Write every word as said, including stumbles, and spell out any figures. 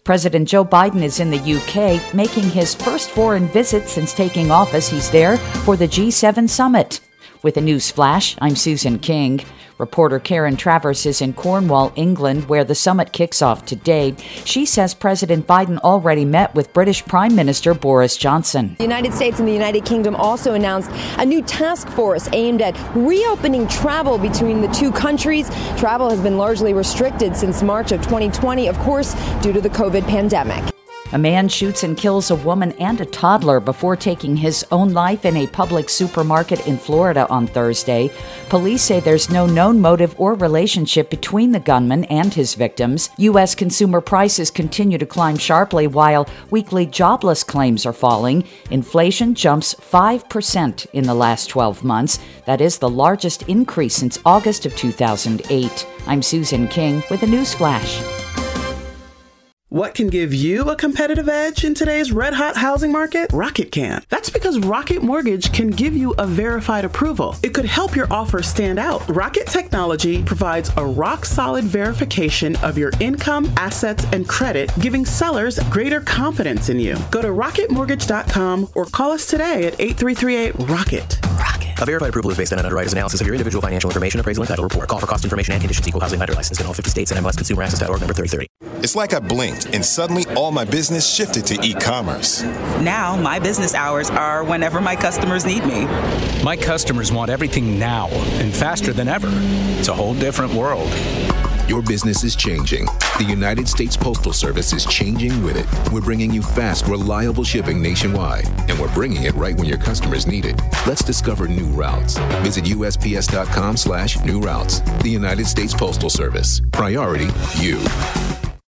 President Joe Biden is in the U K, making his first foreign visit since taking office. He's there for the G seven summit. With a news flash, I'm Susan King. Reporter Karen Travers is in Cornwall, England, where the summit kicks off today. She says President Biden already met with British Prime Minister Boris Johnson. The United States and the United Kingdom also announced a new task force aimed at reopening travel between the two countries. Travel has been largely restricted since March of twenty twenty, of course, due to the COVID pandemic. A man shoots and kills a woman and a toddler before taking his own life in a public supermarket in Florida on Thursday. Police say there's no known motive or relationship between the gunman and his victims. U S consumer prices continue to climb sharply while weekly jobless claims are falling. Inflation jumps five percent in the last twelve months. That is the largest increase since August of two thousand eight. I'm Susan King with a news flash. What can give you a competitive edge in today's red-hot housing market? Rocket can. That's because Rocket Mortgage can give you a verified approval. It could help your offer stand out. Rocket Technology provides a rock-solid verification of your income, assets, and credit, giving sellers greater confidence in you. Go to rocket mortgage dot com or call us today at eight three three eight, ROCKET. Rocket. A verified approval is based on an underwriter's analysis of your individual financial information, appraisal, and title report. Call for cost information and conditions. Equal housing lender licensed in all fifty states and M L S Consumer Access dot org number thirty thirty. It's like I blinked and suddenly all my business shifted to e-commerce. Now my business hours are whenever my customers need me. My customers want everything now and faster than ever. It's a whole different world. Your business is changing. The United States Postal Service is changing with it. We're bringing you fast, reliable shipping nationwide, and we're bringing it right when your customers need it. Let's discover new routes. Visit U S P S dot com slash new routes. The United States Postal Service. Priority, you.